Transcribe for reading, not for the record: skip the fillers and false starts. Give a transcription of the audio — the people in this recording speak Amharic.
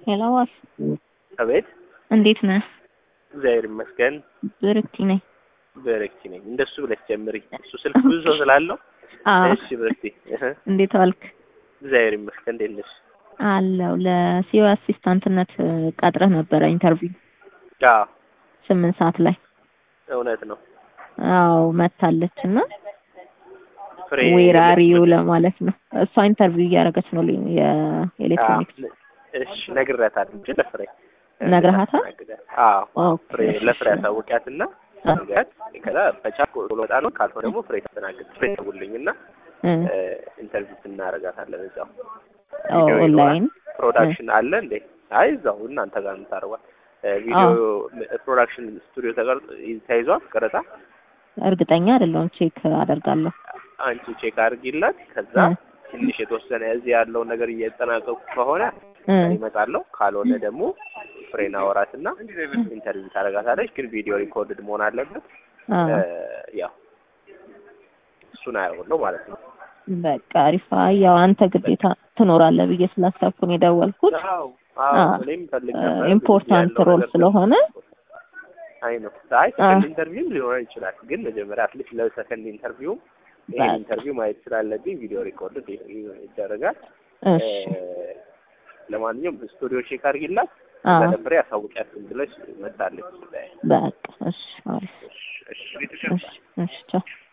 ሄላዋስ አቤት እንዴት ነህ? እግዚአብሔር ይመስገን። ብርክቲ ነኝ። ብርክቲ ነኝ። እንደሱ ብለሽ ጀምሪ። እሱ ስልክ ብዙ ሰው ስላለው። እሺ ብርክቲ። እንዴት ዋልክ? እግዚአብሔር ይመስገን። እንዴት ነሽ? አለው ለሲዮ አሲስታንትነት ቀጥረህ ነበረ ኢንተርቪው። አዎ 8 ሰዓት ላይ። እውነት ነው። አዎ መታለችና ፍሬ ዌራሪው ለማለት ነው። እሷ ኢንተርቪው እያደረገች ነው የኤሌክትሮኒክስ። እሺ ነግሬያታለሁ እንጂ ለፍሬ ነግረሃታል? አዎ ፍሬ ለፍሬ አሳውቂያትና ነግሬያት ከዛ በቻት ወጣ ነው ካልሆነ ደግሞ ፍሬ ታስተናግድ ፍሬ ተውልኝና ኢንተርቪው እናደርጋታለን እዛው። ኦንላይን ፕሮዳክሽን አለ እንዴ? አይ እዛው እናንተ ጋር እንታረዋል። ቪዲዮ ፕሮዳክሽን ስቱዲዮ ተይዟል ቀረጻ? እርግጠኛ አይደለሁም፣ ቼክ አደርጋለሁ። አንቺ ቼክ አድርጊላት። ከዛ ትንሽ የተወሰነ እዚህ ያለው ነገር እየተጠናቀቁ ከሆነ ይመጣለሁ፣ ካልሆነ ደግሞ ፍሬና ወራትና ኢንተርቪው ታደርጋታለች። ግን ቪዲዮ ሪኮርድድ መሆን አለበት። ያው እሱን አያውለው ማለት ነው። በቃ አሪፍ። ያው አንተ ግዴታ ትኖራለህ ብዬ ስላሰብኩ ነው የደወልኩት። እኔም ፈልግ ነበር ኢምፖርታንት ሮል ስለሆነ። አይ ነው ሰከንድ ኢንተርቪው ሊሆን ይችላል። ግን መጀመሪያ አትሊስት ለሰከንድ ኢንተርቪው ይሄን ኢንተርቪው ማየት ስላለብኝ ቪዲዮ ሪኮርድ ይደረጋል። ለማንኛውም ስቱዲዮ ቼክ አድርጊላት። ለፍሬ አሳውቂያት ብለሽ መጣለች። በቃ እሺ አሪፍ። እሺ ቻው።